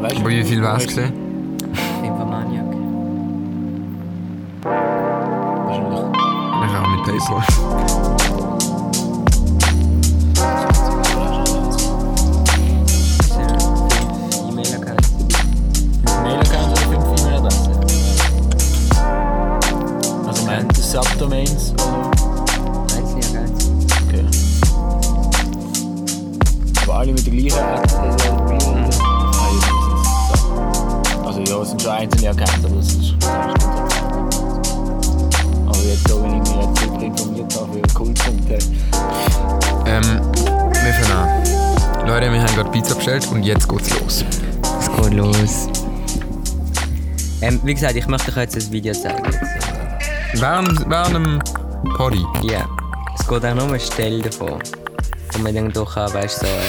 weißt Aber wie viel war es gesehen? Infomaniac. Wahrscheinlich. Ich auch mit PayPal. E-Mail-Account. 5 Mail-Accounts oder 5 E-Mail-Adressen? Also meint ihr Subdomains oder? Einzelne Accounts. Okay. Aber alle mit der gleichen Also ja, es sind schon einzelne Accounts, aber das ist aber jetzt da, wenn ich mich jetzt super informiert habe für Coolpunkte. Wir fangen an. Leute, wir haben gerade Pizza bestellt und jetzt geht's los. Es geht los. Wie gesagt, ich möchte euch jetzt ein Video zeigen. Während dem Poddy. Ja. Es geht auch nur eine Stelle davon. Wo man dann doch auch, weißt du, so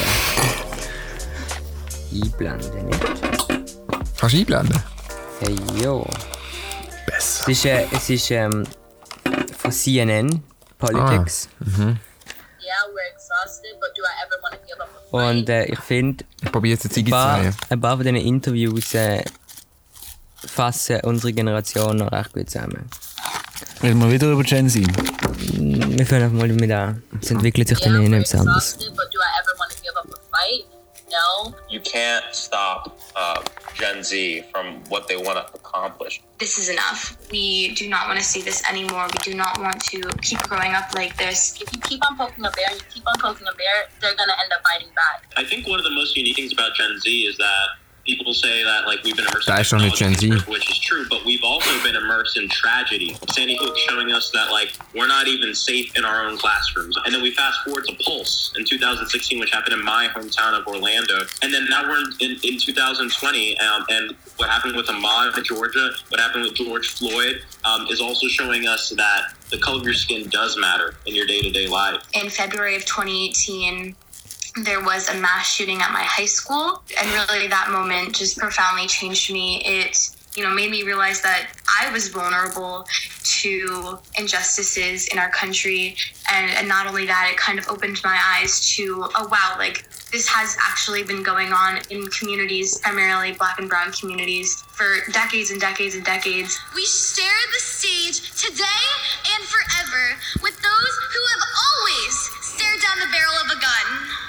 einblenden, nicht? Kannst du einblenden? Hey, jo. Besser. Es ist von CNN, Politics. Yeah, we're exhausted, but do I ever want to give up a fight? Und ich finde, Ich probiere jetzt eine Ziege zu drehen. ein paar von diesen Interviews fassen unsere Generation noch recht gut zusammen. Reden wir wieder über Gen Z? Wir fangen einfach mal damit an. Es entwickelt sich dann Yeah, eh we're nichts anderes. exhausted, but do I ever want to give up a fight? No. You can't stop Gen Z from what they want to accomplish. This is enough. We do not want to see this anymore. We do not want to keep growing up like this. If you keep on poking a bear and you keep on poking a bear, they're going to end up fighting back. I think one of the most unique things about Gen Z is that people say that like we've been immersed in Da ist schon nicht Gen Z. technology, which is true, but we've also been immersed in tragedy. Sandy Hook showing us that like we're not even safe in our own classrooms. And then we fast forward to Pulse in 2016, which happened in my hometown of Orlando. And then now we're in 2020, and what happened with Ahmaud in Georgia, what happened with George Floyd, is also showing us that the color of your skin does matter in your day-to-day life. In February of 2018, there was a mass shooting at my high school, and really that moment just profoundly changed me. It, made me realize that I was vulnerable to injustices in our country, and not only that, it kind of opened my eyes to, oh wow, like this has actually been going on in communities, primarily Black and brown communities, for decades and decades and decades. We share the stage today and forever with those who have always stared down the barrel of a gun.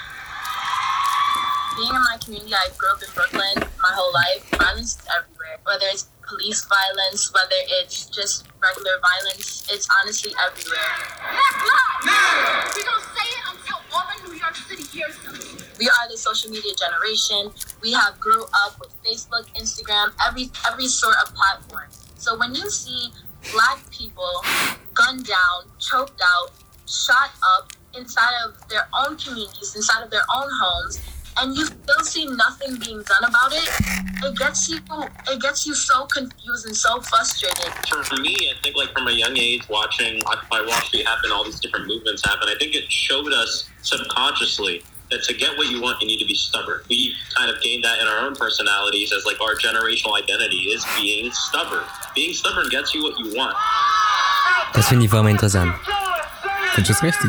Being in my community, I grew up in Brooklyn my whole life. Violence is everywhere. Whether it's police violence, whether it's just regular violence, it's honestly everywhere. Black lives! We don't say it until all of New York City hears it. We are the social media generation. We have grew up with Facebook, Instagram, every sort of platform. So when you see Black people gunned down, choked out, shot up inside of their own communities, inside of their own homes, and you still see nothing being done about it, it gets you so confused and so frustrated. For me, I think like from a young age, watching Occupy Wall Street happen, all these different movements happen, I think it showed us subconsciously that to get what you want, you need to be stubborn. We kind of gained that in our own personalities as like our generational identity is being stubborn. Being stubborn gets you what you want. Das finde ich vor allem interessant. Findest du das richtig?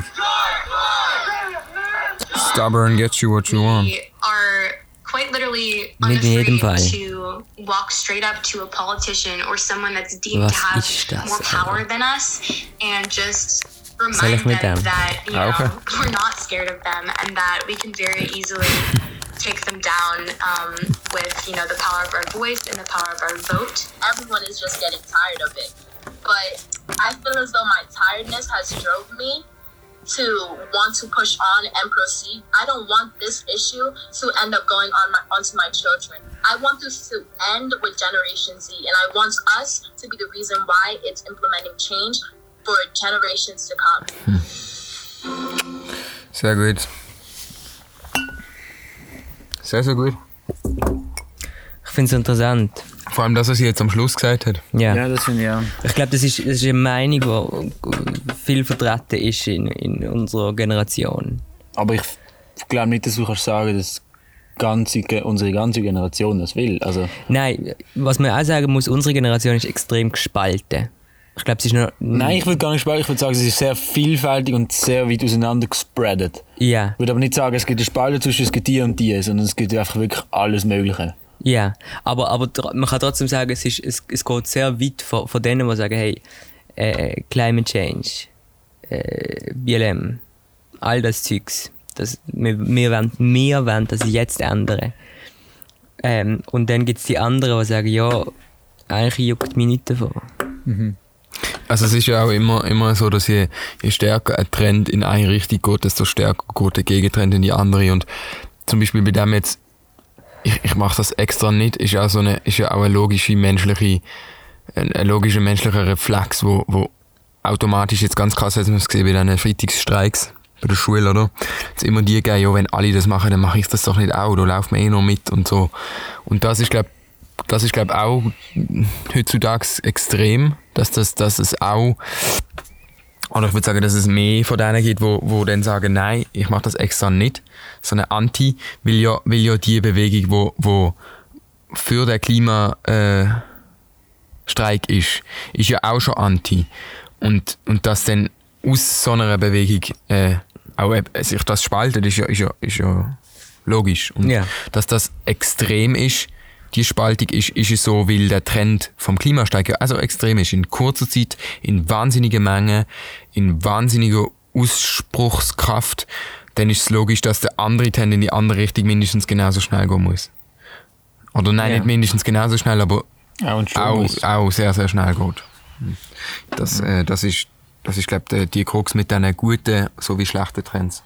Stubborn gets you what you want. We are quite literally Nicht in jedem Fall. unafraid to walk straight up to a politician or someone that's deemed Was to have ist das, more power Alter? than us, and just Soll ich remind mit them dem? that Okay. we're not scared of them and that we can very easily take them down with the power of our voice and the power of our vote. Everyone is just getting tired of it. But I feel as though my tiredness has drove me to want to push on and proceed. I don't want this issue to end up going onto my children. I want this to end with Generation Z, and I want us to be the reason why it's implementing change for generations to come. Sehr gut. Sehr, sehr gut. Ich finde es interessant. Vor allem das, was sie jetzt am Schluss gesagt hat. Ja. das finde ich auch. Ich glaube, das ist eine Meinung, die viel vertreten ist in unserer Generation. Aber ich glaube nicht, dass du kannst sagen, dass unsere ganze Generation das will. Also, Nein, was man auch sagen muss, unsere Generation ist extrem gespalten. Ich glaube, es ist noch... nein, ich würde gar nicht spalten. Ich würde sagen, sie ist sehr vielfältig und sehr weit auseinander gespreadet. Ja. Ich würde aber nicht sagen, es gibt eine Spalte zwischen es gibt die und die, sondern es gibt einfach wirklich alles Mögliche. Ja, aber man kann trotzdem sagen, es geht sehr weit von denen, die sagen, hey, Climate Change, BLM, all das Zeugs, wir wollen das jetzt ändern. Und dann gibt es die anderen, die sagen, ja, eigentlich juckt mich nicht davon. Mhm. Also es ist ja auch immer so, dass je stärker ein Trend in eine Richtung geht, desto stärker geht der Gegentrend in die andere. Und zum Beispiel bei dem jetzt, ich mache das extra nicht, ist ja auch ein logischer menschlicher Reflex, wo automatisch jetzt ganz krass, als man es gesehen bei diesen Freitagsstreiks bei der Schule, oder? Es immer die geben, ja, wenn alle das machen, dann mache ich das doch nicht auch, da laufen wir noch mit und so. Und das ist, glaube auch heutzutage extrem, dass es auch, oder ich würde sagen, dass es mehr von denen gibt, wo dann sagen, nein, ich mache das extra nicht. So eine Anti will ja die Bewegung, wo für den Klimastreik ist ja auch schon Anti. Und dass dann aus so einer Bewegung auch sich das spaltet, ist ja logisch. Und dass das extrem ist, die Spaltung ist es so, weil der Trend vom Klimastreik ja also extrem ist. In kurzer Zeit, in wahnsinnigen Mengen, in wahnsinniger Ausspruchskraft, dann ist es logisch, dass der andere Trend in die andere Richtung mindestens genauso schnell gehen muss. Oder nein, nicht mindestens genauso schnell, aber auch sehr, sehr schnell geht. Das ist glaube ich, die Krux mit diesen guten sowie schlechten Trends.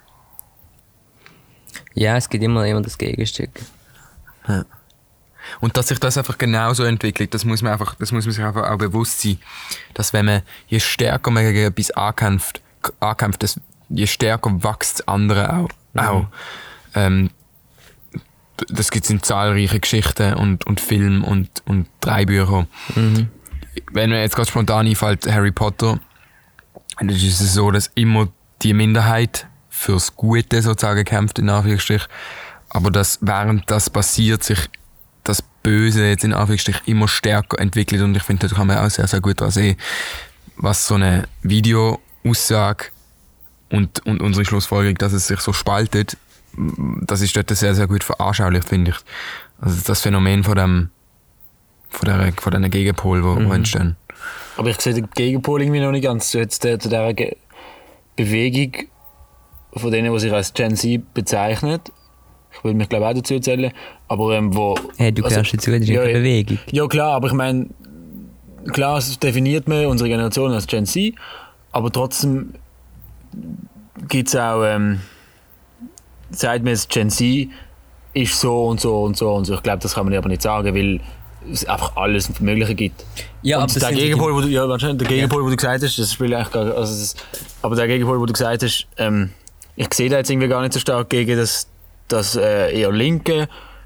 Ja, es gibt immer das Gegenstück. Ja. Und dass sich das einfach genauso entwickelt, das muss man sich einfach auch bewusst sein, dass wenn man, je stärker man gegen etwas ankämpft, je stärker wächst das andere auch. Das gibt es in zahlreichen Geschichten und Filmen und Drehbüchern. Mhm. Wenn man jetzt gerade spontan einfällt, Harry Potter, dann ist es so, dass immer die Minderheit fürs Gute sozusagen kämpft, in Anführungsstrich. Aber während das passiert, sich das Böse jetzt in Anführungsstrich immer stärker entwickelt. Und ich finde, da kann man auch sehr, sehr gut sehen, was so eine Videoaussage und unsere Schlussfolgerung, dass es sich so spaltet, das ist dort sehr, sehr gut veranschaulicht, finde ich. Also das Phänomen von diesen Gegenpol, wo entstehen. Aber ich sehe den Gegenpol irgendwie noch nicht ganz. Jetzt zu dieser Bewegung von denen, die sich als Gen Z bezeichnet. Ich würde mich glaube auch dazu zählen. Aber wo... Hey, du gehörst dazu, das ist eine Bewegung. Ja klar, aber ich meine, klar definiert man unsere Generation als Gen Z, aber trotzdem gibt es auch... sagt man, Gen Z ist so und so und so und so. Ich glaube, das kann man aber nicht sagen, weil es einfach alles Mögliche gibt. Ja, und der Gegenpol, wo du gesagt hast, das spielt eigentlich gar, aber der Gegenpol, wo du gesagt hast, ich sehe da jetzt irgendwie gar nicht so stark gegen das eher linke,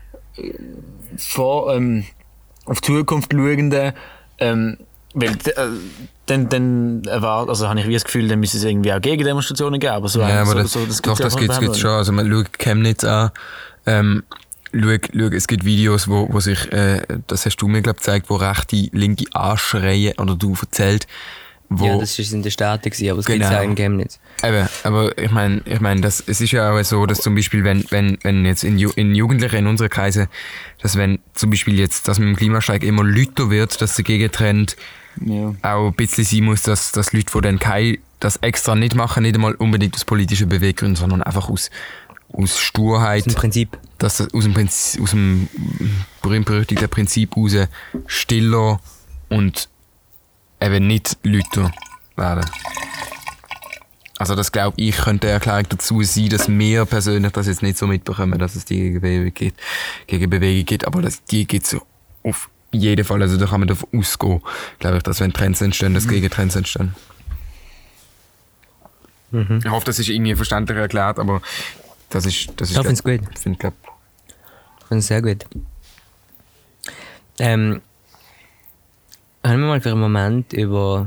auf die Zukunft schauende, weil dann also habe ich wie das Gefühl, dann müsste es irgendwie auch Gegendemonstrationen geben. Aber das gibt's schon. Also man schaut Chemnitz an. Schau, es gibt Videos, wo sich, das hast du mir glaube gezeigt, wo rechte, linke anschreien, oder du erzählt. Ja, das war in der Staaten, aber es gibt es auch in Chemnitz. Eben, aber ich meine, es ist ja auch so, dass zum Beispiel, wenn jetzt in Jugendlichen in unseren Kreisen, dass wenn zum Beispiel jetzt, dass mit dem Klimastreik immer lauter wird, dass der Gegentrend auch ein bisschen sein muss, dass Leute, die dann das extra nicht machen, nicht einmal unbedingt aus politischen Beweggründen, sondern einfach aus Sturheit. Aus dem Prinzip. Dass das aus dem berühmt-berüchtigten Prinzip raus stiller und eben nicht lauter werden. Also das glaube ich, könnte eine Erklärung dazu sein, dass wir persönlich das jetzt nicht so mitbekommen, dass es die Gegenbewegung gibt, aber die gibt es auf jeden Fall. Also da kann man davon ausgehen, glaube ich, dass wenn Trends entstehen, dass Gegentrends entstehen. Mhm. Ich hoffe, das ist irgendwie verständlich erklärt, aber das ist ich finde es gut. Ich finde es sehr gut. Können wir mal für einen Moment über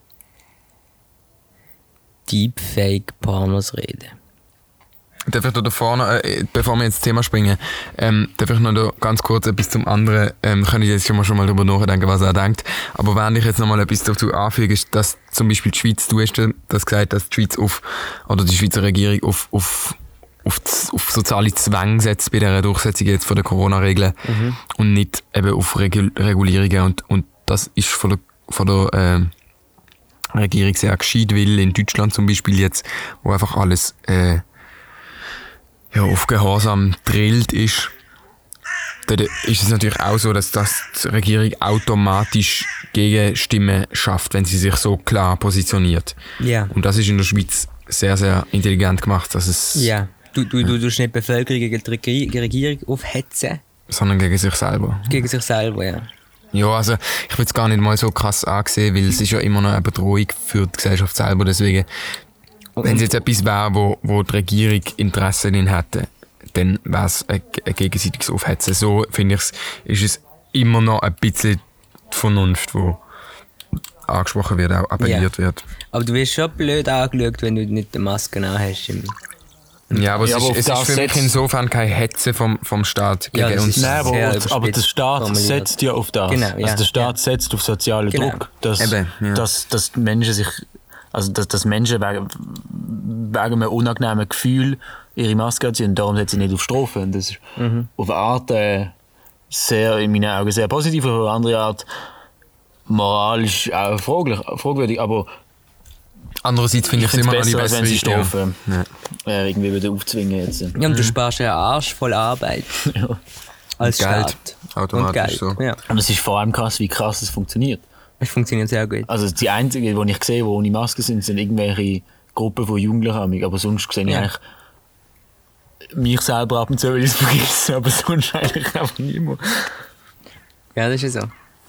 Deepfake-Pornos reden? Darf ich da vorne, bevor wir ins Thema springen, darf ich noch da ganz kurz etwas zum anderen, kann ich jetzt schon mal darüber nachdenken, was er denkt. Aber während ich jetzt noch mal etwas dazu anfüge, ist, dass zum Beispiel die Schweiz, du hast das gesagt, dass die Schweiz die Schweizer Regierung auf auf soziale Zwänge setzt bei dieser Durchsetzung jetzt von der Corona-Regeln und nicht eben auf Regulierungen. Und das ist von der Regierung sehr gescheit, weil in Deutschland zum Beispiel jetzt, wo einfach alles auf Gehorsam drillt ist, dort ist es natürlich auch so, dass die Regierung automatisch Gegenstimmen schafft, wenn sie sich so klar positioniert. Ja. Und das ist in der Schweiz sehr, sehr intelligent gemacht, dass es... Ja. Du tust nicht die Bevölkerung gegen die Regierung aufhetzen. Sondern gegen sich selber. Gegen sich selber, ja. Ja, also ich würde es gar nicht mal so krass ansehen, weil es ist ja immer noch eine Bedrohung für die Gesellschaft selber. Deswegen, wenn es jetzt etwas wäre, wo die Regierung Interesse daran hätte, dann wäre es ein gegenseitiges Aufhetzen. So, finde ich, ist es immer noch ein bisschen die Vernunft, die angesprochen wird, auch appelliert wird. Aber du wirst schon blöd angeschaut, wenn du nicht die Maske anhast. Ja, aber es ist für mich insofern keine Hetze vom Staat gegen uns. Nein, aber der Staat setzt ja auf das. Genau, ja, also der Staat setzt auf sozialen Druck, dass Menschen sich, also dass Menschen wegen einem unangenehmen Gefühl ihre Maske anziehen und darum setzen sie nicht auf Strafe. Und das ist auf eine Art sehr, in meinen Augen sehr positiv, auf eine andere Art moralisch auch fragwürdig, aber andererseits finde ich es immer noch die bessere, wenn sie Strafe irgendwie wieder aufzwingen jetzt. Ja, und du sparst einen Arsch voll Arbeit. Ja. Als Geld. Staat. Automatisch und Geld. so. Ja. Und es ist vor allem krass, wie krass es funktioniert. Es funktioniert sehr gut. Also die einzigen, die ich sehe, die ohne Maske sind irgendwelche Gruppen von Jugendlichen. Aber sonst sehe ich eigentlich mich selber ab und zu, weil ich es vergesse, aber sonst eigentlich einfach niemand. Ja, das ist ja so.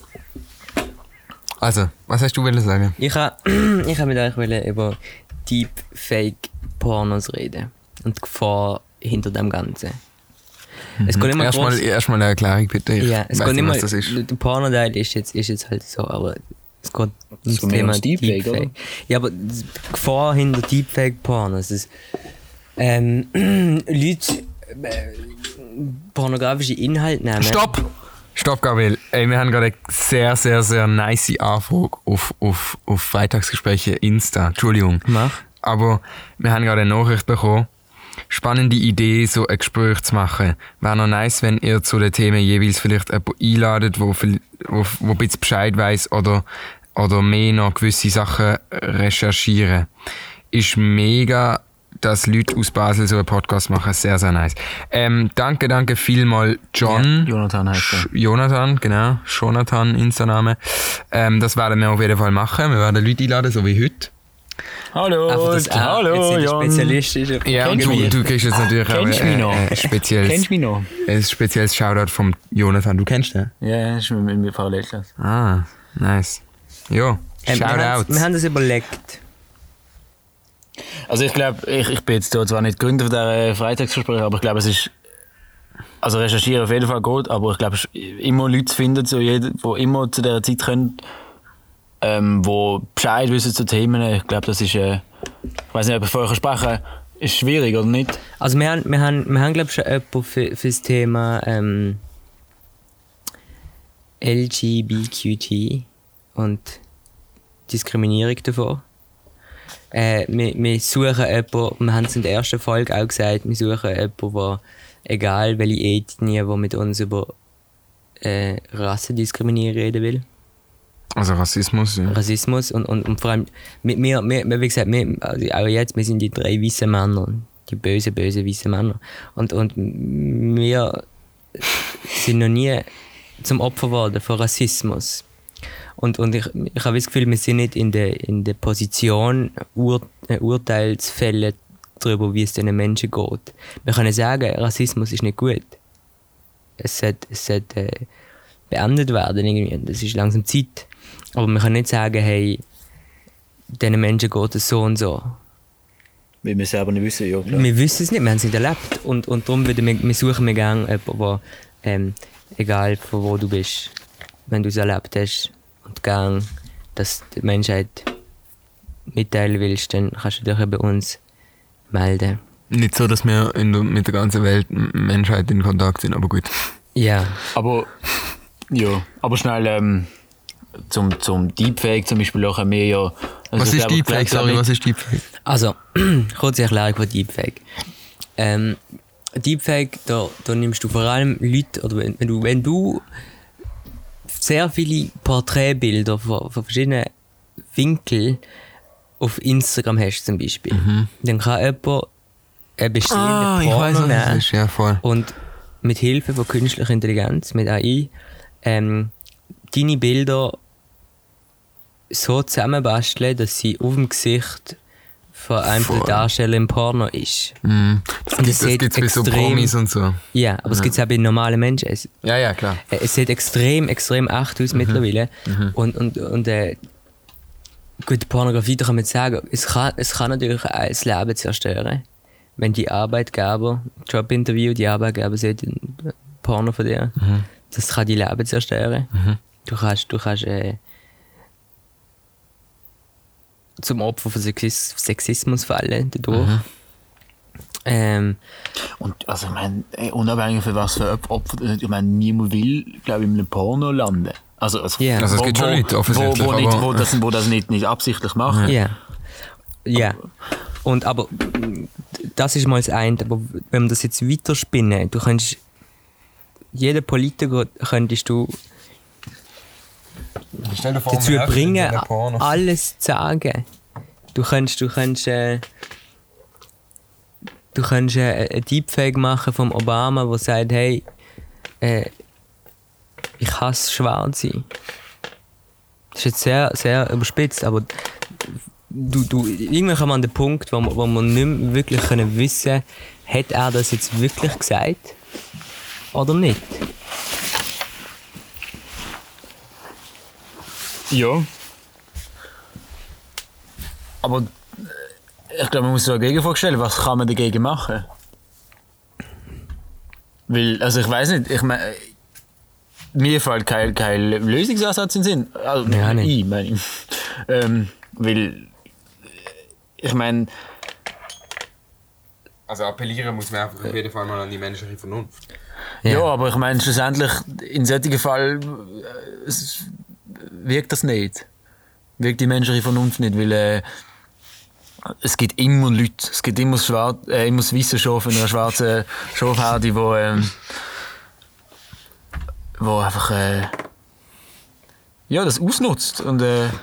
Also, was hast du sagen? Ich wollte mit euch über Deepfake-Pornos reden. Und die Gefahr hinter dem Ganzen. Es geht immer Erstmal eine Erklärung bitte. Ja, es geht nicht mal, was das ist. der Porno-Teil ist jetzt halt so, aber es geht um das So Thema Deepfake, oder? Ja, aber die Gefahr hinter Deepfake-Pornos ist, Leute pornografische Inhalte nehmen. Stopp, Gabriel. Ey, wir haben gerade eine sehr, sehr, sehr nice Anfrage auf Freitagsgespräche Insta. Entschuldigung. Mach. Aber wir haben gerade eine Nachricht bekommen. Spannende Idee, so ein Gespräch zu machen. Wäre noch nice, wenn ihr zu den Themen jeweils vielleicht jemanden einladet, wo ein bisschen Bescheid weiss oder mehr noch gewisse Sachen recherchieren. Ist mega, dass Leute aus Basel so einen Podcast machen. Sehr, sehr nice. Danke vielmals, John. Ja, Jonathan heißt er. Jonathan, genau. Jonathan, Insta-Name. Das werden wir auf jeden Fall machen. Wir werden Leute einladen, so wie heute. Hallo, hallo, Jon. Spezialist ist Ja, und du kriegst jetzt natürlich auch Kennst du mich noch? Kennst mich noch? ein spezielles Shoutout vom Jonathan. Du kennst den? Ja, ist mit mir Parallelklasse. Ah, nice. Ja, Shoutout. Wir haben das überlegt. Also ich glaube, ich bin jetzt zwar nicht Gründer dieser Freitagsgespräche, aber ich glaube, es ist, also recherchieren auf jeden Fall gut, aber ich glaube, es ist immer Leute zu finden, so die immer zu dieser Zeit können, die Bescheid wissen zu Themen. Ich glaube, das ist, ich weiß nicht, ob ich vorher sprechen, ist schwierig oder nicht? Also wir haben glaube ich schon jemanden für das Thema LGBTQ und Diskriminierung davon. Wir suchen jemanden, wir haben es in der ersten Folge auch gesagt, wir suchen jemanden, der, egal welche Ethnie, der mit uns über Rassendiskriminierung reden will. Also Rassismus, ja. Rassismus und vor allem, wir wie gesagt, also auch jetzt, wir sind die 3 weißen Männer, die bösen weißen Männer. Und wir sind noch nie zum Opfer geworden von Rassismus. Und ich habe das Gefühl, wir sind nicht in der Position, Urteilsfälle darüber, wie es diesen Menschen geht. Wir können sagen, Rassismus ist nicht gut. Es sollte beendet werden irgendwie. Das ist langsam Zeit. Aber wir können nicht sagen, hey, diesen Menschen geht es so und so. Weil wir selber nicht wissen, ja klar. Wir wissen es nicht, wir haben es nicht erlebt. Und darum suchen wir gerne jemanden, der, egal von wo du bist, wenn du es erlebt hast und gerne, dass die Menschheit mitteilen willst, dann kannst du dich bei uns melden. Nicht so, dass wir mit der ganzen Welt Menschheit in Kontakt sind, aber gut. Ja. Aber schnell zum Deepfake zum Beispiel auch wir ja... Also Was ist Deepfake? Sorry, was ist Deepfake? Also, kurze Erklärung von Deepfake. Deepfake, da nimmst du vor allem Leute, oder wenn du sehr viele Porträtbilder von verschiedenen Winkeln auf Instagram hast zum Beispiel, dann kann jemand eine bestehende Porno nehmen ist, ja, voll. und mit Hilfe von künstlicher Intelligenz, mit AI, deine Bilder so zusammenbasteln, dass sie auf dem Gesicht von einem der Darsteller im Porno ist. Das gibt es bei so Promis und so. Ja, aber es gibt es auch bei normalen Menschen. Ja, klar. Es sieht extrem echt aus mittlerweile. Und gut, Pornografie, da kann man sagen, es kann natürlich das Leben zerstören. Wenn die Arbeitgeber, Jobinterview, die Arbeitgeber sehen ein Porno von dir, das kann die Leben zerstören. Du kannst zum Opfer von Sexismus fallen dadurch. Und also ich meine, unabhängig von was für Opfer, ich meine, niemand will, glaube ich, in einem Porno landen. Also es gibt schon Leute, offensichtlich. Wo das nicht absichtlich machen. Ja. Und aber das ist mal das eine. Aber wenn wir das jetzt weiterspinnen, du kannst jeden Politiker könntest du dazu bringen, alles zu sagen. Du kannst ein Deepfake machen vom Obama, der sagt, hey, ich hasse Schwarze. Das ist jetzt sehr, sehr überspitzt, aber irgendwann kommt man an den Punkt, wo man nicht mehr wirklich wissen kann, hat er das jetzt wirklich gesagt oder nicht? Ja. Aber ich glaube, man muss sich eine Gegenfrage stellen, was kann man dagegen machen? Weil, also ich weiß nicht, mir fällt kein Lösungsansatz in den Sinn. Also, ja, nicht. Ich meine, weil, ich meine... Also appellieren muss man einfach auf jeden Fall mal an die menschliche Vernunft. Ja, aber ich meine, schlussendlich, in solchen Fall wirkt das nicht. Wirkt die menschliche Vernunft nicht, weil es gibt immer Leute, es gibt immer das weiße Schaf in einer schwarzen Schafherde, wo einfach das ausnutzt. Und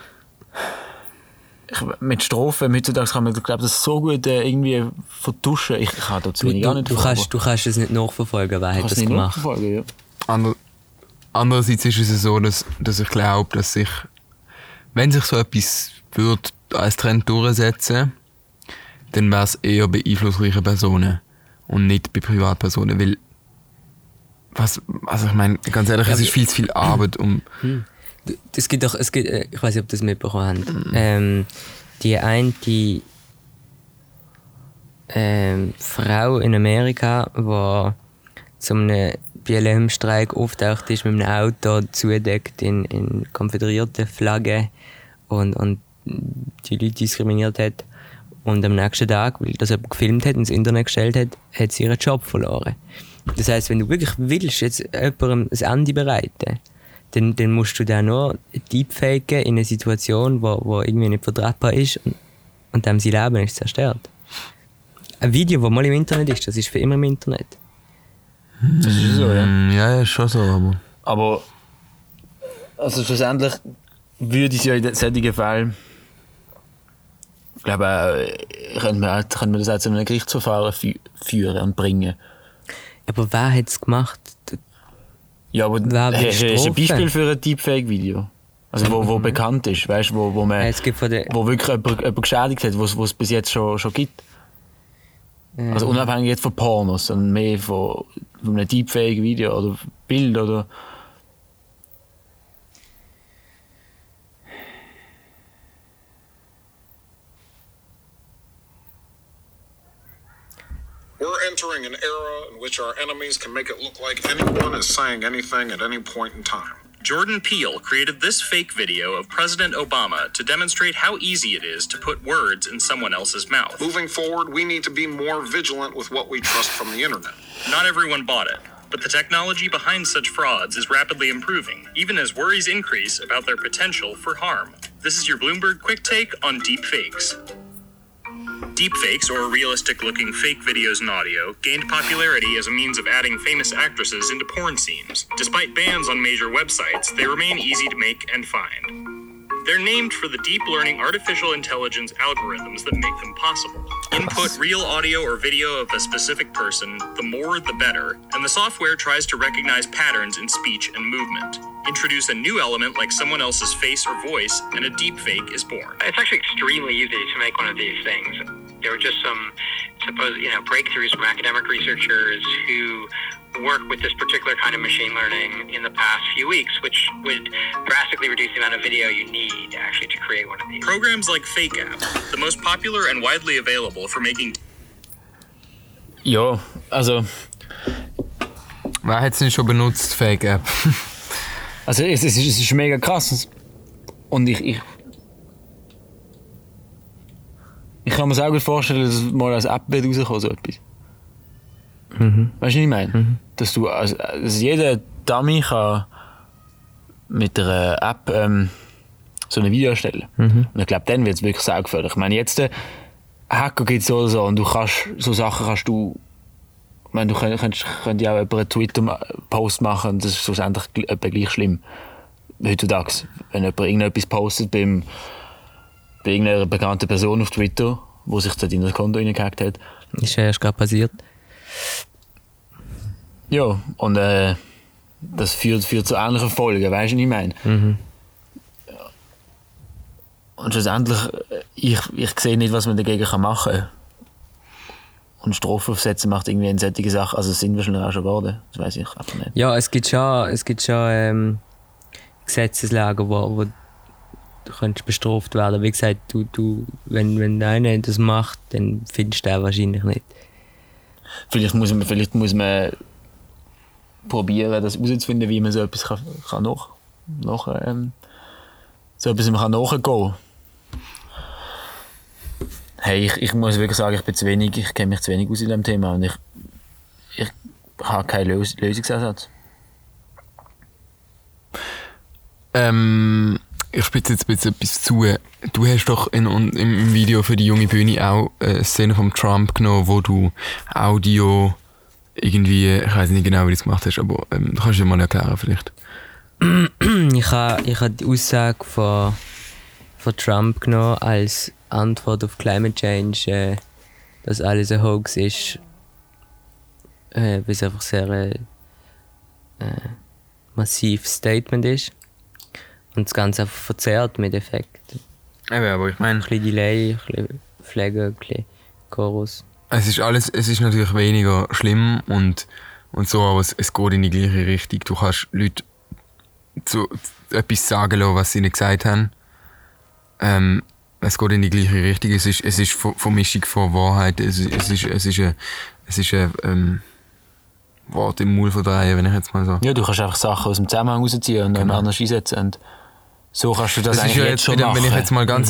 mit Strophen heutzutage kann man, glaube das so gut irgendwie vertuschen. Ich kann dazu gar nicht. Du kannst es nicht nachverfolgen, wer hat das gemacht. Ja. Andererseits ist es so, dass ich glaube, dass wenn sich so etwas würde als Trend durchsetzen, dann wäre es eher bei einflussreichen Personen und nicht bei Privatpersonen, weil ich meine, ganz ehrlich, es ist viel zu viel Arbeit ich weiß nicht, ob das mitbekommen habt. Die Frau in Amerika, die zu einem BLM-Streik auftaucht ist mit einem Auto zugedeckt in konföderierte Flagge und die Leute diskriminiert hat. Und am nächsten Tag, weil das jemand gefilmt hat und ins Internet gestellt hat, hat sie ihren Job verloren. Das heisst, wenn du wirklich willst, jetzt jemandem das Ende bereiten, dann musst du da nur deepfaken in einer Situation, wo irgendwie nicht vertretbar ist und dem sein Leben ist zerstört. Ein Video, das mal im Internet ist, das ist für immer im Internet. Das ist so, ja. Ja, ist schon so, aber also schlussendlich würde ich ja in solchen Fällen, ich glaube, können wir das auch zu einem Gerichtsverfahren führen und bringen. Aber wer hat es gemacht? Ja, aber hast du ein Beispiel für ein Deepfake-Video? Also wo bekannt ist, weißt, wo wirklich jemand geschädigt hat, wo es bis jetzt schon gibt? Also unabhängig jetzt von Pornos, sondern mehr von einem Deepfake-Video oder Bild oder... We're entering an era in which our enemies can make it look like anyone is saying anything at any point in time. Jordan Peele created this fake video of President Obama to demonstrate how easy it is to put words in someone else's mouth. Moving forward, we need to be more vigilant with what we trust from the internet. Not everyone bought it, but the technology behind such frauds is rapidly improving, even as worries increase about their potential for harm. This is your Bloomberg Quick Take on deepfakes. Deepfakes, or realistic-looking fake videos and audio, gained popularity as a means of adding famous actresses into porn scenes. Despite bans on major websites, they remain easy to make and find. They're named for the deep learning artificial intelligence algorithms that make them possible. Input real audio or video of a specific person, the more the better, and the software tries to recognize patterns in speech and movement. Introduce a new element like someone else's face or voice, and a deepfake is born. It's actually extremely easy to make one of these things. There were just some breakthroughs from academic researchers who work with this particular kind of machine learning in the past few weeks, which would drastically reduce the amount of video you need actually to create one of these. Programs like FakeApp, the most popular and widely available for making... Ja, also... Wer hat es denn schon benutzt, FakeApp? Also es ist mega krass. Und ich kann mir sehr gut vorstellen, dass mal als App wird rauskommen, so etwas. Weißt du, was ich meine? Dass jeder Dummy kann mit einer App so ein Video erstellen. Und ich glaube, dann wird es wirklich sehr gefährlich. Ich meine, jetzt Hacker gibt es so oder so und so Sachen kannst du... Ich meine, du könntest ja auch über einen Twitter-Post machen und das ist schlussendlich etwa gleich schlimm. Heutzutage. Wenn jemand irgendetwas postet bei irgendeiner bekannten Person auf Twitter, wo sich dort in das Konto reingehackt hat. Ist ja erst gerade passiert. Ja, und das führt zu ähnlichen Folgen, weißt du, was ich meine? Und schlussendlich, ich sehe nicht, was man dagegen machen kann. Und Strafen aufsetzen macht irgendwie eine solche Sache, also sind wir schon geworden, das weiß ich einfach nicht. Ja, es gibt schon Gesetzeslagen, wo du könntest bestraft werden. Wie gesagt, du, wenn einer das macht, dann findest du den wahrscheinlich nicht. Vielleicht muss man probieren, das herauszufinden, wie man so etwas kann so etwas kann nachgehen kann. Hey, ich muss wirklich sagen, ich kenne mich zu wenig aus in diesem Thema und ich habe keinen Lösungsansatz. Ich spitze jetzt ein bisschen etwas zu. Du hast doch im Video für die junge Bühne auch eine Szene von Trump genommen, wo du Audio irgendwie, ich weiß nicht genau, wie du das gemacht hast, aber du kannst dir mal erklären vielleicht. Ich habe die Aussage von Trump genommen als Antwort auf Climate Change, dass alles ein Hoax ist, weil es einfach sehr massives Statement ist und das Ganze einfach verzerrt mit Effekten. Eben, aber ich meine... Ein bisschen Delay, ein bisschen Pflege, ein bisschen Chorus. Es ist natürlich weniger schlimm und so, aber es geht in die gleiche Richtung. Du kannst Leute etwas sagen lassen, was sie nicht gesagt haben. Es geht in die gleiche Richtung. Es ist Vermischung von Wahrheit. Es ist ein Wort im Maul verdrehen, wenn ich jetzt mal so... Ja, du kannst einfach Sachen aus dem Zusammenhang rausziehen und dann anders einsetzen. Und so kannst du das eigentlich jetzt schon machen. Wenn ich jetzt mal ganz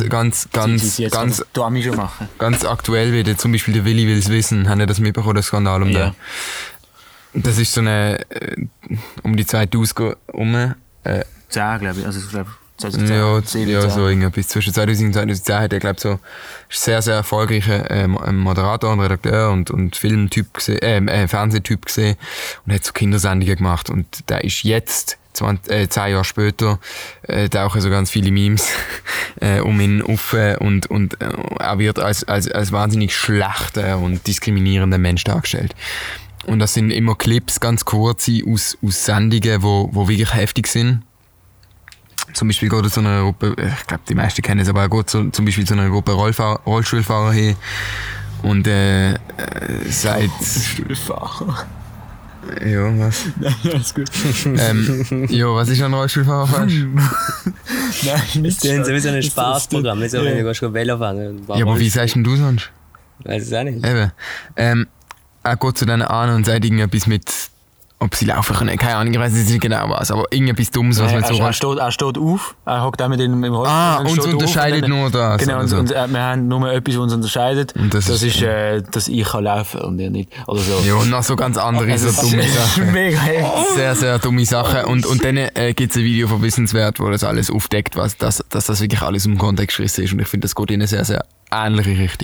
aktuell werde, zum Beispiel der Willi will es wissen, haben wir das mitbekommen, der Skandal um den. Das ist so eine um die 2000 rum. 10, glaube ich. Also, ich glaube, 2010, ja, so irgendetwas. Zwischen 2000 und 2010 hat er, glaube ich, so sehr, sehr erfolgreicher Moderator und Redakteur und Filmtyp gesehen, Fernsehtyp gesehen und hat so Kindersendungen gemacht. Und der ist jetzt 10 Jahre später tauchen so ganz viele Memes um ihn auf und er wird als wahnsinnig schlechter und diskriminierender Mensch dargestellt. Und das sind immer Clips, ganz kurze, aus Sendungen, wo wirklich heftig sind. Zum Beispiel geht es zu einer Gruppe, ich glaube, die meisten kennen es, aber er geht zum Beispiel zu einer Gruppe Rollstuhlfahrer hin und sagt... Rollstuhlfahrer? Ja, was? Nein, alles gut. Ja, was ist ein Rollstuhlfahrer falsch? Nein, nicht so ein Spaßprogramm, nicht so, wenn du gehst Velo fahren. Ja, aber wie sagst denn du sonst? Weiß es auch nicht. Eben. Er geht zu denen an und sagt irgendetwas mit, ob sie laufen können. Keine Ahnung, ich weiß nicht genau was, aber irgendetwas Dummes, was man so... Er steht auf, er hockt auch mit ihm im Rollstuhl. Uns unterscheidet nur das. Genau, und wir haben nur etwas, was uns unterscheidet. Und das ist, dass ich kann laufen und er nicht. Oder so. Ja, und noch so ganz andere so dumme Sachen. Mega heftig. Sehr, sehr dumme Sachen. Und dann gibt es ein Video von Wissenswert, wo das alles aufdeckt, dass das wirklich alles im Kontext gerissen ist. Und ich finde, das geht ihnen sehr, sehr ähnliche Richtung.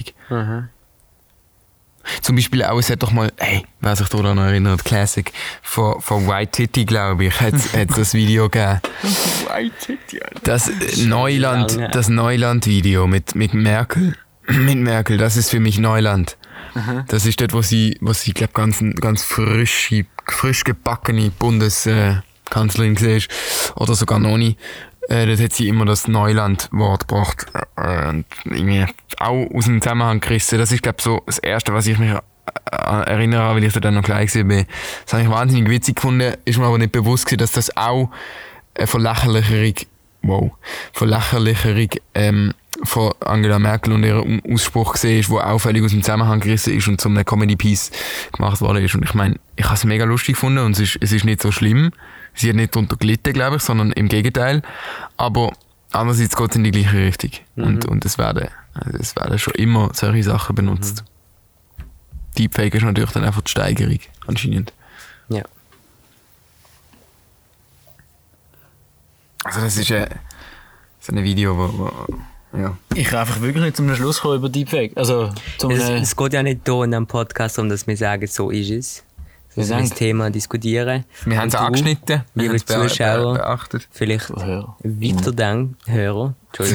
Zum Beispiel auch, es hat doch mal, wer sich daran erinnert, Classic, von White Titty, glaube ich, hat das Video gegeben. White Titty, Alter. Das Neuland-Video mit Merkel. Mit Merkel, das ist für mich Neuland. Das ist dort, wo sie glaube ganz frisch gebackene Bundeskanzlerin war. Oder sogar noch nicht. Dort hat sie immer das Neuland-Wort gebracht. Und irgendwie auch aus dem Zusammenhang gerissen. Das ist, glaube ich, so das Erste, was ich mich erinnere, weil ich da dann noch klein war. Das habe ich wahnsinnig witzig gefunden. Ist mir aber nicht bewusst gewesen, dass das auch Verlächerlicherung von Angela Merkel und ihrem Ausspruch gesehen ist, der auch völlig aus dem Zusammenhang gerissen ist und zu einem Comedy-Piece gemacht worden ist. Und ich meine, ich habe es mega lustig gefunden und es ist nicht so schlimm. Sie hat nicht darunter gelitten, glaube ich, sondern im Gegenteil. Aber andererseits geht es in die gleiche Richtung. Und es werden schon immer solche Sachen benutzt. Deepfake ist natürlich dann einfach die Steigerung, anscheinend. Ja. Also das ist so ein Video, wo ja. Ich kann einfach wirklich nicht zum Schluss kommen über Deepfake. Also, es geht ja nicht hier in einem Podcast um, dass wir sagen, so ist es. Dass wir das Thema diskutieren. Wir haben es angeschnitten. Liebe Zuschauer, beachtet. vielleicht weiter Hörer,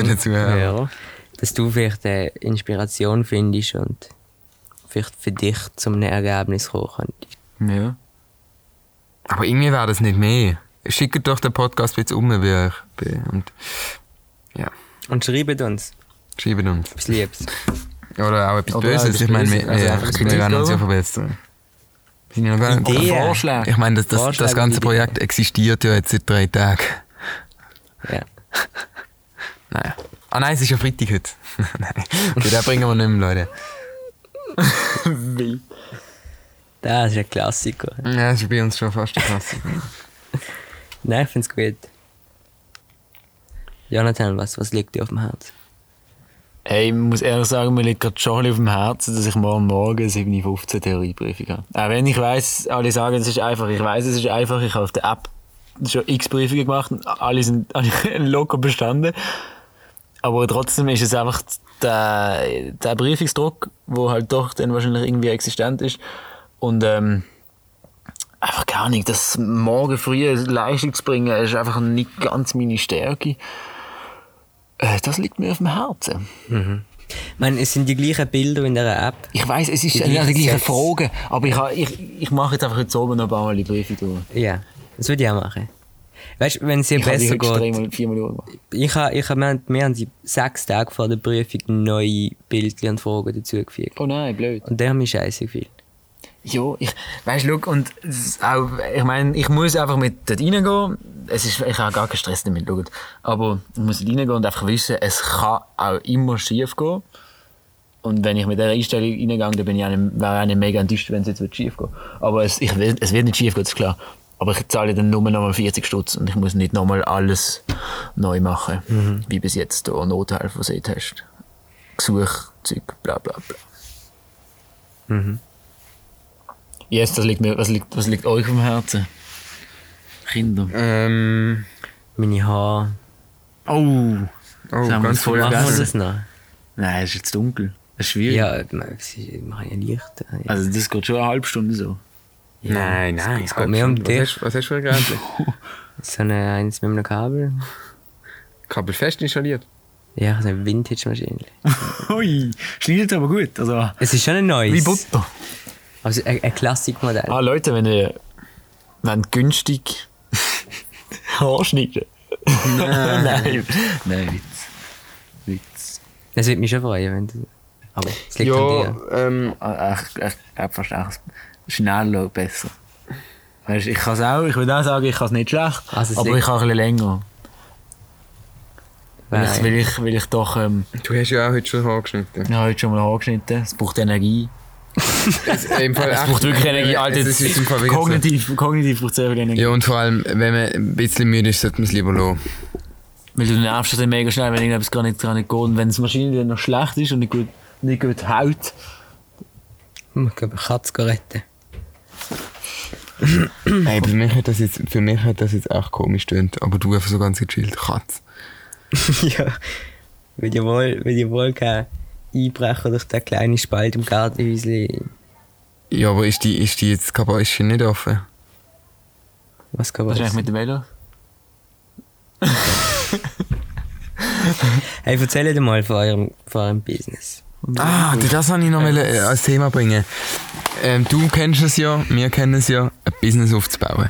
dass du vielleicht eine Inspiration findest und vielleicht für dich zum einem Ergebnis kommen könntest. Ja. Aber irgendwie wäre das nicht mehr. Schickt doch den Podcast jetzt um, wie ich bin. Und, ja. Und schreibt uns. Etwas Liebes. Oder auch etwas Böses. Ich meine, wir werden uns ja verbessern. Ich meine, das ganze Projekt existiert ja jetzt seit 3 Tagen. Ja. Naja. Ah nein, es ist ja Freitag heute. Nein. Okay, den bringen wir nicht mehr, Leute. Das ist ein Klassiker. Ja, das ist bei uns schon fast ein Klassiker. Nein, ich finde es gut. Jonathan, was liegt dir auf dem Herzen? Hey, ich muss ehrlich sagen, mir liegt gerade schon auf dem Herzen, dass ich morgen 7:15 Theorieprüfung habe. Auch wenn ich weiss, alle sagen, es ist einfach. Ich weiss, es ist einfach. Ich habe auf der App schon x Prüfungen gemacht und alle sind locker bestanden. Aber trotzdem ist es einfach der Prüfungsdruck, der halt doch dann wahrscheinlich irgendwie existent ist. Und einfach gar nicht. Das morgen früh Leistung zu bringen, ist einfach nicht ganz meine Stärke. Das liegt mir auf dem Herzen. Ich meine, es sind die gleichen Bilder in dieser App. Ich weiss, es ist die gleichen Fragen, aber ich mache jetzt einfach jetzt oben noch ein paar Mal die Prüfung durch. Ja, das würde ich auch machen. Weißt du, wenn es dir besser geht... 4 Mal gemacht. Wir haben 6 Tage vor der Prüfung neue Bilder und Fragen dazugefügt. Oh nein, blöd. Und der haben mich scheiße gefühlt. Ja, weißt du, und auch, ich meine, ich muss einfach mit dort reingehen. Ich habe gar keinen Stress damit, schaut. Aber ich muss dort reingehen und einfach wissen, es kann auch immer schief gehen. Und wenn ich mit dieser Einstellung reingehe, dann wäre ich auch nicht mega enttäuscht, wenn es jetzt schief geht. Aber es wird nicht schief gehen, das ist klar. Aber ich zahle dann nur nochmal 40 Stutz und ich muss nicht nochmal alles neu machen, wie bis jetzt der Nothelfer Sehtest. Gesuch, Zeug, bla bla bla. Yes, was liegt euch am Herzen? Kinder. Meine Haare. Oh, ganz voll. Machen wir das noch? Nein, es ist jetzt dunkel. Das ist schwierig. Ja, wir machen ja Licht. Also das geht schon eine halbe Stunde so. Ja, nein. Es geht mehr um dich. Was hast du für ein Gerät? So eins mit einem Kabel. Kabel fest installiert? Ja, so eine Vintage-Maschine. Ui, schneidet aber gut. Also, es ist schon ein neues. Wie Butter. Also ein Klassikmodell. Leute, wenn ihr günstig Haarschneiden. Nein, Witz. Das würde mich schon freuen, wenn du... Aber es liegt an dir. Ich fast auch schneller besser. Weißt, ich würde auch sagen, ich kann es nicht schlecht, also aber ich kann ein bisschen länger. Will ich doch... Du hast ja auch heute schon Haar geschnitten. Ja, heute schon mal Haar geschnitten. Es braucht Energie. Es braucht wirklich Energie. Alter, kognitiv braucht es sehr viel Energie. Ja, und vor allem, wenn man ein bisschen müde ist, sollte man es lieber lassen. Weil du nervst dann mega schnell, wenn irgendetwas gar nicht geht. Und wenn die Maschine dann noch schlecht ist und nicht gut haut. Ich glaube, eine Katze retten. Hey, für mich hat das jetzt auch komisch tönt, aber du einfach so ganz gechillt. Katze. Ja, will ja wohl kein einbrechen durch den kleinen Spalt im Gartenhäuschen. Ja, aber ist die jetzt Kabine nicht offen? Was kann Was man ist eigentlich mit dem Velo? Hey, erzählt mal von eurem Business. Ah, das wollte ich noch als Thema bringen. Du kennst es ja, wir kennen es ja, ein Business aufzubauen.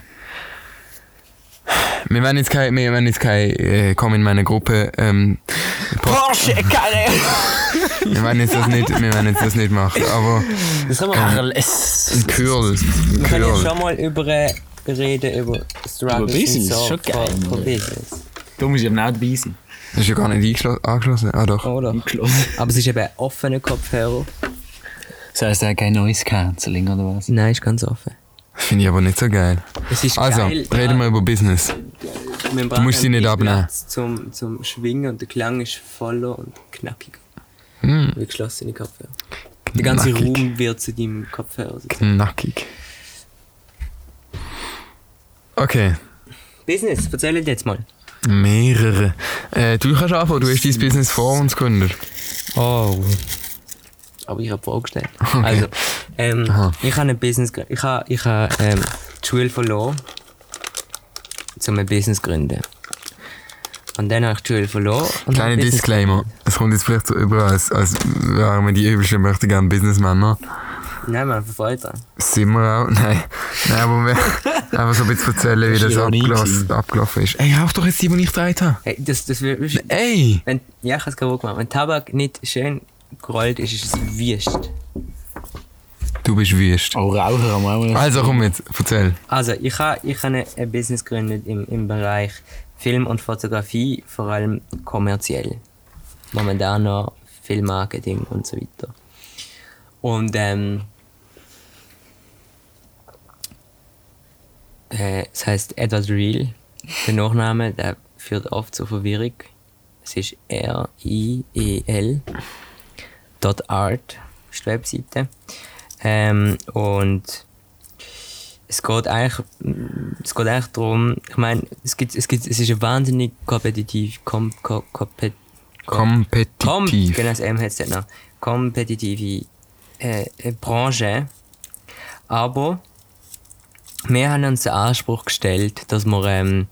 Wir werden jetzt komm in meine Gruppe, Porsche, keine wir werden jetzt das nicht machen, aber Das kann man machen. ein Curl. Wir können ja schon mal reden über Struggles Über Business, und so schon geil, von Business. Da muss ich aber nicht dabei sein. Das ist ja gar nicht angeschlossen. Ah doch. Oder? Eingeschlossen. Aber es ist eben ein offener Kopfhörer. Das heisst, er hat kein Noise Cancelling oder was? Nein, ist ganz offen. Finde ich aber nicht so geil. Es ist Also, geil. reden wir über Business. Du musst sie nicht abnehmen. Zum Schwingen und der Klang ist voller und knackiger. Wie geschlossene Kopfhörer. Der ganze Knackig. Raum wird zu deinem Kopfhörer. Knackig. Okay. Business, erzähl jetzt mal. Mehrere. Du kannst anfangen, du hast dein Business vor uns gegründet. Oh. Aber ich habe vorgestellt. Okay. Also, Aha. ich habe ein Business gegründet. Ich habe die Schule verloren, um ein Business zu gründen. Und dann habe ich die Schule verloren. Und Kleiner habe ein Business Disclaimer. Es kommt jetzt vielleicht so über, als wären wir die übelsten möchte gerne Businessmänner. gegründet. Nein, man verfreut dran. Sind wir auch? Nein, aber wir einfach so ein bisschen erzählen, wie das abgelaufen ist. Ey, hauch doch jetzt die ich gedreht habe. Hey, das Ey! ja, ich habe es kaputt gemacht. Wenn Tabak nicht schön gerollt ist, ist es wüst. Du bist wüst. Oh, Raucher haben wir auch noch. Also komm jetzt, erzähl. Also, ich habe ein Business gegründet im Bereich Film und Fotografie, vor allem kommerziell. Momentan noch Filmmarketing und so weiter. Und es heisst Edward Real. Der Nachname, der führt oft zur Verwirrung. Es ist R-I-E-L. .art ist die Webseite. Und es geht eigentlich darum, ich meine, es ist eine wahnsinnig kompetitiv. Kompetitiv. Genau, das M hat es noch. Kompetitive Branche. Aber wir haben uns den Anspruch gestellt, dass wir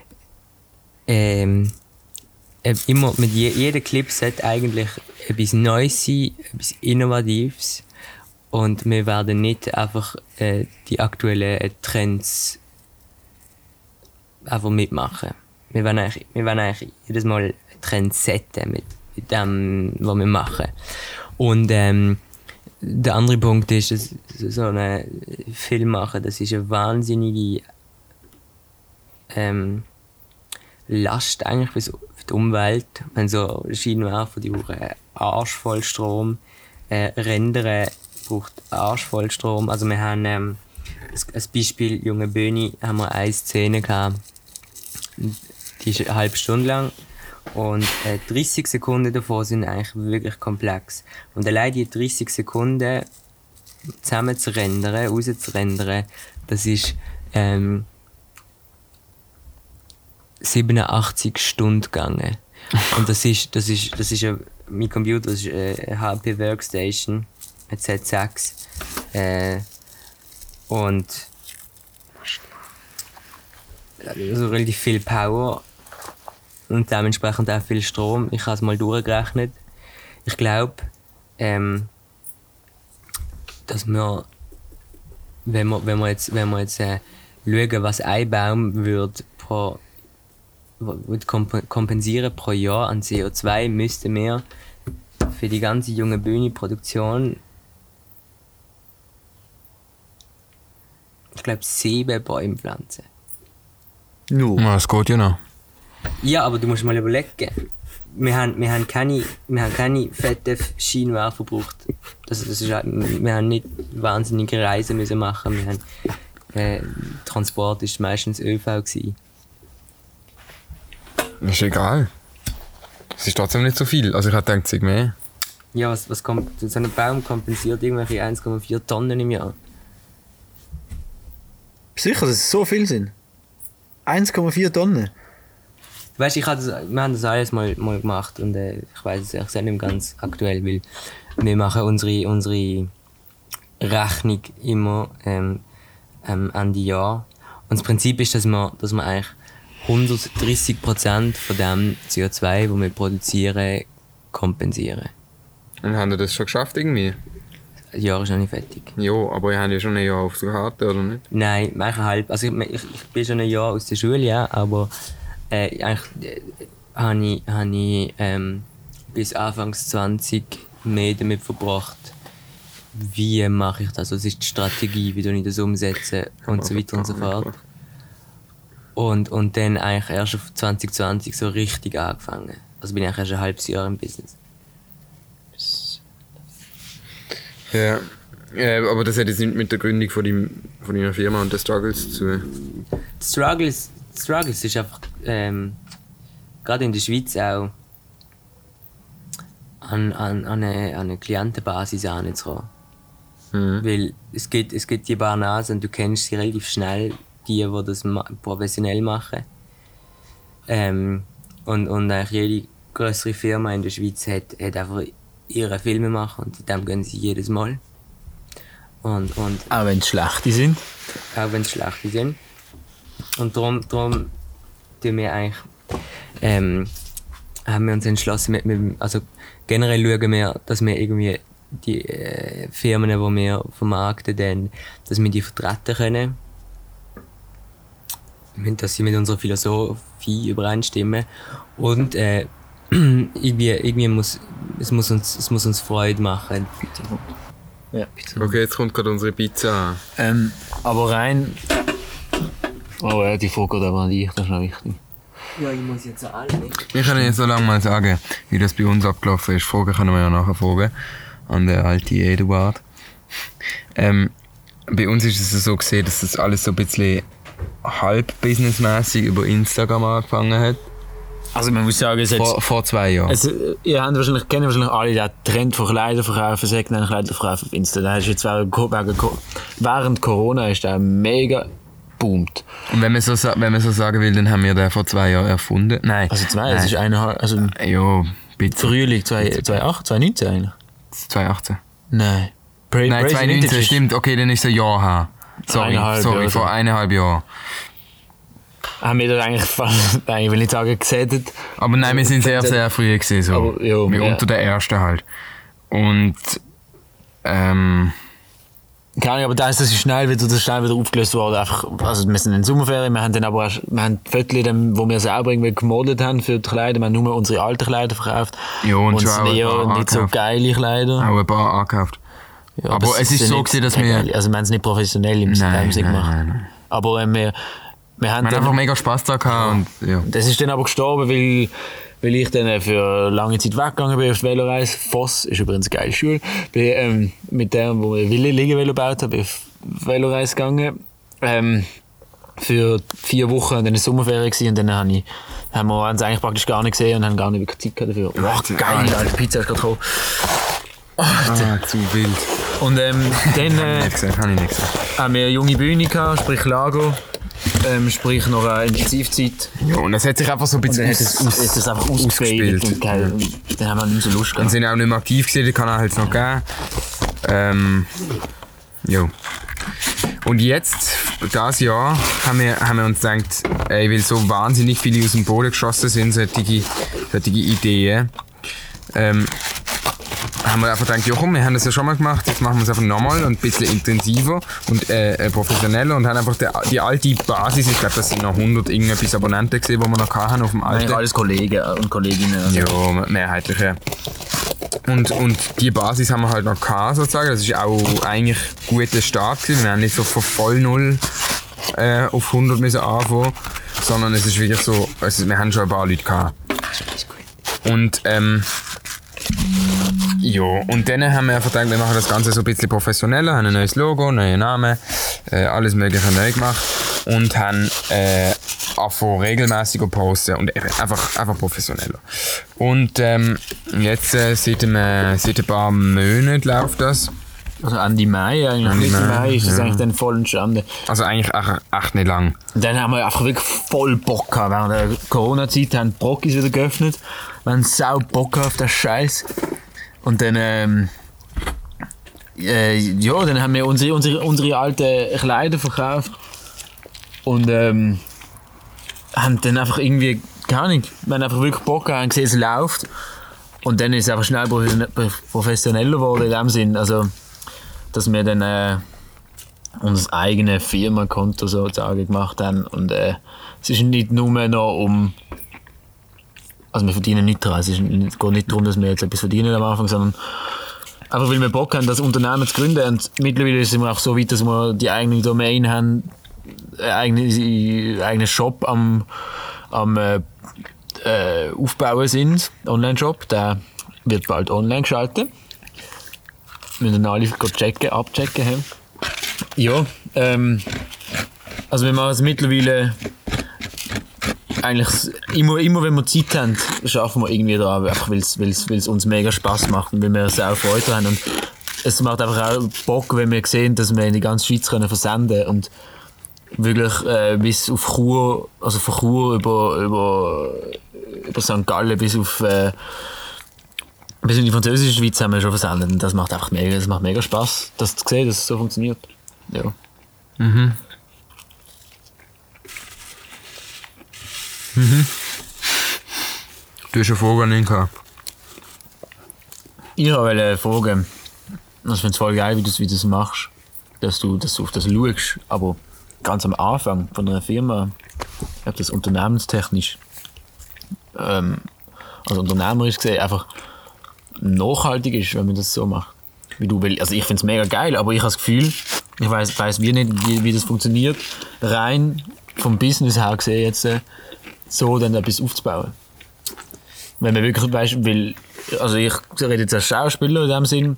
immer mit jedem Clip sollte eigentlich etwas Neues sein, etwas Innovatives. Und wir werden nicht einfach die aktuellen Trends einfach mitmachen. Wir werden eigentlich jedes Mal Trends setzen mit dem, was wir machen. Und der andere Punkt ist, dass so einen Film machen, das ist eine wahnsinnige Last eigentlich für die Umwelt. Wenn so Scheinwerfer, die brauchen Arsch voll Strom, Rendern braucht Arsch voll Strom. Also wir haben als Beispiel Junge Böhni haben wir eine Szene gehabt, die ist eine halbe Stunde lang und 30 Sekunden davon sind eigentlich wirklich komplex. Und allein die 30 Sekunden zusammen zu rendern, rauszurendern, das ist 87 Stunden gegangen. Und das ist mein Computer, das ist eine HP Workstation, ein Z6. Und also relativ viel Power und dementsprechend auch viel Strom. Ich habe es mal durchgerechnet. Ich glaube, dass wir, wenn wir jetzt schauen, was ein Baum würde kompensieren pro Jahr an CO2, müssten wir für die ganze junge Bühne-Produktion, ich glaube, 7 Bäume pflanzen. No. Ja, es geht ja noch. Ja, aber du musst mal überlegen. Wir haben keine fetten Scheinwerfer gebraucht. Wir haben nicht wahnsinnige Reisen müssen machen. Wir haben, Transport war meistens ÖV gewesen. Das ist egal. Es ist trotzdem nicht so viel. Also ich hätte gedacht, es ist mehr. Ja, was kommt? So ein Baum kompensiert irgendwelche 1,4 Tonnen im Jahr. Sicher, dass es so viel sind? 1,4 Tonnen? weißt, wir haben das alles mal gemacht und ich weiß es nicht mehr ganz aktuell, weil wir machen unsere Rechnung immer Ende Jahr. Und das Prinzip ist, dass wir eigentlich 130% von dem CO2, das wir produzieren, kompensieren. Und haben ihr das schon geschafft irgendwie? Das Jahr ist noch nicht fertig. Ja, aber ihr habt ja schon ein Jahr auf der Karte, oder nicht? Nein, eigentlich halb. Also ich bin schon ein Jahr aus der Schule, ja, aber eigentlich habe ich bis Anfangs 20 mehr damit verbracht, wie mache ich das, was ist die Strategie, wie ich das umsetze und so weiter und so fort. Und dann eigentlich erst auf 2020 so richtig angefangen. Also bin ich eigentlich erst ein halbes Jahr im Business. Ja, aber das hat jetzt nicht mit der Gründung von deiner Firma und den Struggles zu tun. Struggles ist einfach gerade in der Schweiz auch an eine Klientenbasis anzukommen. Weil es gibt die paar Nasen und du kennst sie relativ schnell, die das professionell machen. Und eigentlich jede größere Firma in der Schweiz hat einfach ihre Filme machen und dem gehen sie jedes Mal. Und auch wenn es schlechte sind. Auch wenn es schlechte sind. Und darum tun wir eigentlich, haben wir uns entschlossen, also generell schauen wir, dass wir irgendwie die Firmen, die wir vermarkten, dann, dass wir die vertreten können. Dass sie mit unserer Philosophie übereinstimmen. Und irgendwie muss uns Freude machen. Ja. Okay, jetzt kommt gerade unsere Pizza an. Aber rein... Oh ja, die Frage geht aber an dich, das ist noch wichtig. Ja, ich muss jetzt alle nicht. Ich kann Ihnen so lange mal sagen, wie das bei uns abgelaufen ist. Fragen können wir ja nachher fragen. An den alten Eduard. Bei uns ist es so gesehen, dass das alles so ein bisschen halb businessmäßig über Instagram angefangen hat. Also man muss sagen, es vor 2 Jahren. Ihr kennen wahrscheinlich alle den Trend von Kleiderverkaufen, Secondhand-Kleiderverkaufen auf Insta. Da ist jetzt während Corona ist der mega boomt. Und wenn man so sagen will, dann haben wir den vor 2 Jahren erfunden. Nein. Also es ist also ja, bitte. Frühling 2019 eigentlich. 2018. Nein. Nein, 2019, stimmt. Okay, dann ist es ein Jahr her. Sorry, vor 1,5 Jahren. Haben wir das eigentlich fast, ich will nicht sagen, gesettet. Aber nein, wir sind sehr, sehr früh gewesen, so. Aber, ja, unter der ersten halt. Und, keine Ahnung, aber das ist schnell wieder aufgelöst worden. Einfach, also wir sind in Sommerferien, wir haben dann aber wir haben die Fotos, die wir selber irgendwie gemodelt haben für die Kleider, wir haben nur unsere alten Kleider verkauft. Ja, und schon eher nicht so geile Kleider. Auch ein paar angekauft. Ja, aber es ist so gewesen, dass wir... Also wir haben es nicht professionell im Sinne gemacht. Nein. Aber wir haben einfach mega Spass da gehabt. Und, ja. Das ist dann aber gestorben, weil ich dann für lange Zeit weggegangen bin auf die Veloreise. Voss ist übrigens eine geile Schule. Bin mit dem, wo ich Liegevelo gebaut habe, auf Veloreise gegangen. Für 4 Wochen und dann eine Sommerferien gewesen, und dann haben wir uns eigentlich praktisch gar nicht gesehen und haben gar nicht wirklich Zeit gehabt dafür. Oh, geil, Alter, Pizza ist gerade gekommen. Zu wild. Und dann habe ich nicht gesagt. Haben wir eine junge Bühne gehabt, sprich Lago. Sprich noch eine Intensivzeit. Ja, und das hat sich einfach so ein bisschen ist das einfach ausgespielt. Und dann haben wir nicht so Lust gehabt. Und sind auch nicht mehr aktiv gewesen, den Kanal hat es noch gegeben. Ja. Und jetzt, dieses Jahr, haben wir uns gedacht, weil so wahnsinnig viele aus dem Boden geschossen sind, solche Ideen, haben wir einfach gedacht, ja komm, wir haben das ja schon mal gemacht, jetzt machen wir es einfach nochmal und ein bisschen intensiver und professioneller und haben einfach die alte Basis, ich glaube, das sind noch 100 irgendetwas Abonnenten gesehen, die wir noch hatten auf dem alten. Ja, alles Kollegen und Kolleginnen. Also. Ja, mehrheitlich, ja. Und die Basis haben wir halt noch gehabt, sozusagen. Das ist auch eigentlich ein guter Start gewesen. Wir haben nicht so von voll 0 auf 100 müssen anfangen, sondern es ist wirklich so, also wir haben schon ein paar Leute gehabt. Und ja, und dann haben wir einfach gedacht, wir machen das Ganze so ein bisschen professioneller, haben ein neues Logo, neuen Namen, alles mögliche neu gemacht und haben angefangen regelmäßig posten und einfach professioneller. Und jetzt seit ein paar Monaten läuft das Also Ende Mai eigentlich. Mitte Mai ist das eigentlich dann voll entstanden. Also eigentlich echt nicht lang. Dann haben wir einfach wirklich voll Bock gehabt. Während der Corona-Zeit haben die Brockis wieder geöffnet. Wir haben sau Bock auf den Scheiß. Und dann, dann haben wir unsere alten Kleider verkauft. Und haben dann einfach irgendwie, keine Ahnung, wir haben einfach wirklich Bock gehabt, haben gesehen, es läuft. Und dann ist es einfach schnell professioneller geworden in dem Sinn. Also, dass wir dann unser eigenes Firmenkonto sozusagen gemacht haben. Und es ist nicht nur noch also wir verdienen nicht daran. Es geht nicht darum, dass wir jetzt etwas verdienen am Anfang, sondern einfach weil wir Bock haben, das Unternehmen zu gründen. Und mittlerweile sind wir auch so weit, dass wir die eigene Domain haben, eigenen Shop am Aufbauen sind, Online-Shop. Der wird bald online geschaltet. Wir müssen alle abchecken haben. Ja, also wir machen es mittlerweile eigentlich immer wenn wir Zeit haben, schaffen wir irgendwie dran, einfach weil es uns mega Spass macht und weil wir sehr Freude haben. Und es macht einfach auch Bock, wenn wir sehen, dass wir in die ganze Schweiz versenden können und wirklich bis auf Chur, also von Chur über St. Gallen bis in die französische Schweiz haben wir schon versendet. Und das macht einfach mega Spass, das zu sehen, dass es so funktioniert. Ja. Mhm. Du hast eine Frage an ihn gehabt. Ich wollte fragen, also ich finde es voll geil, wie du das machst, dass du auf das schaust, aber ganz am Anfang von einer Firma, ich glaube, das unternehmenstechnisch, also unternehmerisch gesehen, einfach nachhaltig ist, wenn man das so macht. Wie du willst. Also ich finde es mega geil, aber ich habe das Gefühl, ich weiß nicht, wie das funktioniert, rein vom Business her gesehen jetzt, so dann etwas aufzubauen. Wenn man wirklich weißt, also ich rede jetzt als Schauspieler in dem Sinn,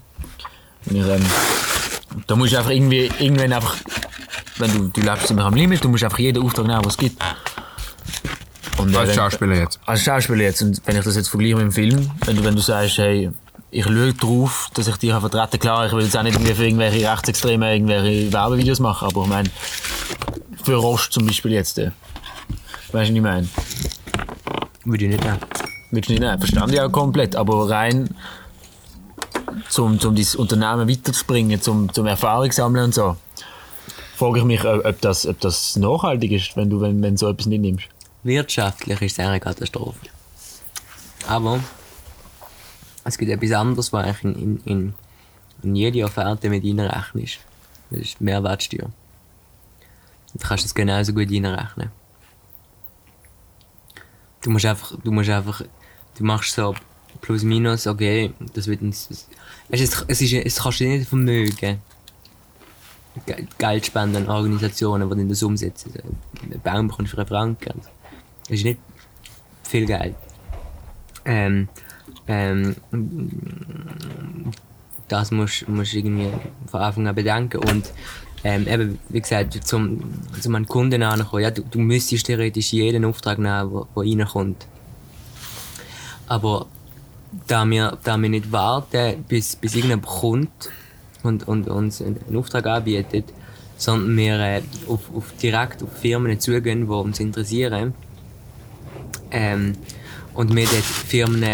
da musst du einfach irgendwann einfach, wenn du lebst immer am Limit, du musst einfach jeden Auftrag nehmen, was es gibt. Und, als Schauspieler jetzt? Als Schauspieler jetzt. Und wenn ich das jetzt vergleiche mit dem Film, wenn du sagst, hey, ich schaue darauf, dass ich dich vertreten kann, klar, ich will jetzt auch nicht für irgendwelche Rechtsextremen irgendwelche Werbevideos machen, aber ich meine, für Rost zum Beispiel jetzt. Weißt du, was ich meine? Würde ich nicht nehmen. Würdest du nicht nehmen? Verstand ich auch komplett, aber rein um dein Unternehmen weiterzubringen, zum Erfahrung sammeln und so, frage ich mich, ob das nachhaltig ist, wenn du so etwas nicht nimmst. Wirtschaftlich ist es eine Katastrophe. Aber es gibt etwas anderes, was eigentlich in jede Offerte mit reinrechnest. Das ist die Mehrwertsteuer. Du kannst es genauso gut reinrechnen. Du machst so plus minus, okay, das wird es kannst du nicht vermögen. Geld spenden an Organisationen, die das umsetzen. Einen Baum bekommst du für einen Franken. Das ist nicht viel Geld. Das musst du irgendwie von Anfang an bedenken. Und eben, wie gesagt, zum einen Kunden ankommen, ja, du müsstest theoretisch jeden Auftrag nehmen, der reinkommt. Aber da wir nicht warten, bis irgendjemand kommt und uns einen Auftrag anbietet, sondern wir direkt auf Firmen zugehen, die uns interessieren, und wir dort Firmen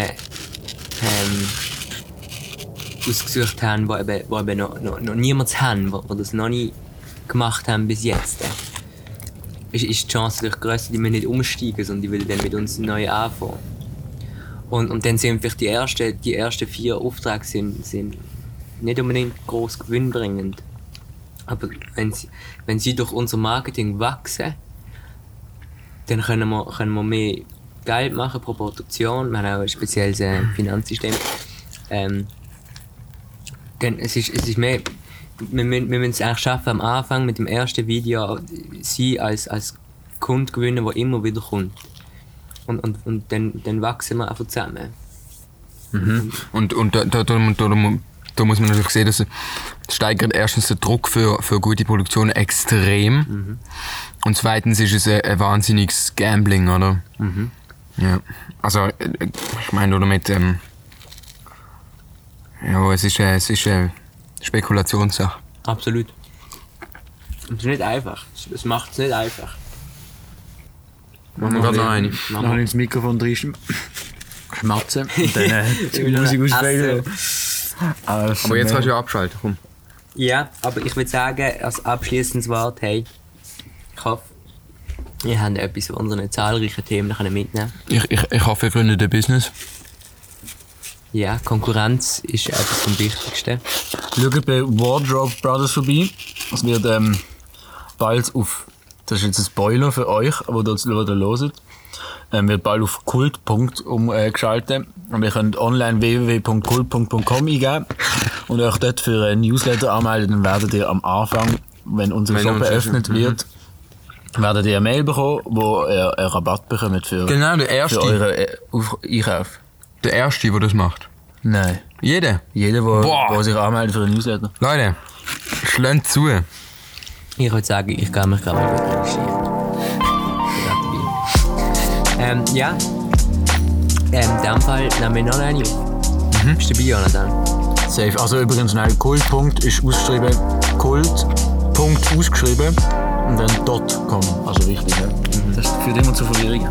ausgesucht haben, die eben noch niemand haben, die das noch nie gemacht haben bis jetzt, ist die Chance natürlich grösser, die wir nicht umsteigen, sondern die will dann mit uns neu anfangen. Und dann sind vielleicht die ersten 4 Aufträge sind nicht unbedingt gross gewinnbringend. Aber wenn sie durch unser Marketing wachsen, dann können wir mehr Geld machen pro Produktion. Wir haben auch ein spezielles Finanzsystem. Dann es ist mehr, wir müssen es eigentlich schaffen, am Anfang mit dem ersten Video sie als Kunde gewinnen, der immer wieder kommt. Und dann wachsen wir einfach zusammen. Mhm. Und da muss man natürlich sehen, dass es steigert erstens den Druck für gute Produktionen extrem. Mhm. Und zweitens ist es ein wahnsinniges Gambling, oder? Mhm. Ja. Also, ich meine, oder mit ja, es ist Spekulationssache. Absolut. Es ist nicht einfach. Es macht es nicht einfach. Machen wir gerade noch eine. Noch ins Mikrofon drin schmatzen und dann die Musik ausspielen. Aber jetzt kannst du ja abschalten, komm. Ja, aber ich würde sagen, als abschließendes Wort, hey, ich hoffe, ihr habt etwas von unseren zahlreichen Themen mitnehmen. Ich hoffe, ihr gründet ein Business. Ja, Konkurrenz ist etwas vom Wichtigsten. Schaut bei Wardrobe Brothers vorbei. Es wird bald auf, das ist jetzt ein Spoiler für euch, aber das hört, wird bald auf kult. Umgeschaltet. Und ihr könnt online www.kult.com eingeben und euch dort für ein Newsletter anmelden. Dann werdet ihr am Anfang, wenn unser Shop eröffnet wird, werdet ihr eine Mail bekommen, wo ihr einen Rabatt bekommt für, genau, der erste. für euren Einkauf. Der Erste, der das macht? Nein. Jeder? Jeder, der sich anmeldet für ein Newsletter. Leute, schlägt zu. Ich würde sagen, ich gehe mich gerade mal registrieren. Ja. In dem Fall nehmen wir noch eine auf. Bist du dabei, Jonathan? Safe. Also übrigens, nein, Kult. Ist ausgeschrieben. Kult. Ausgeschrieben. Und dann .com. Also wichtig, ja. Das führt immer zu Verwirrung.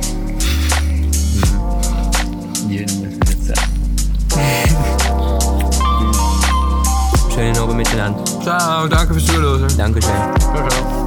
Jeden jetzt sagen. Schönen Abend miteinander. Ciao, danke fürs Zuhören. Dankeschön. Ciao, ciao.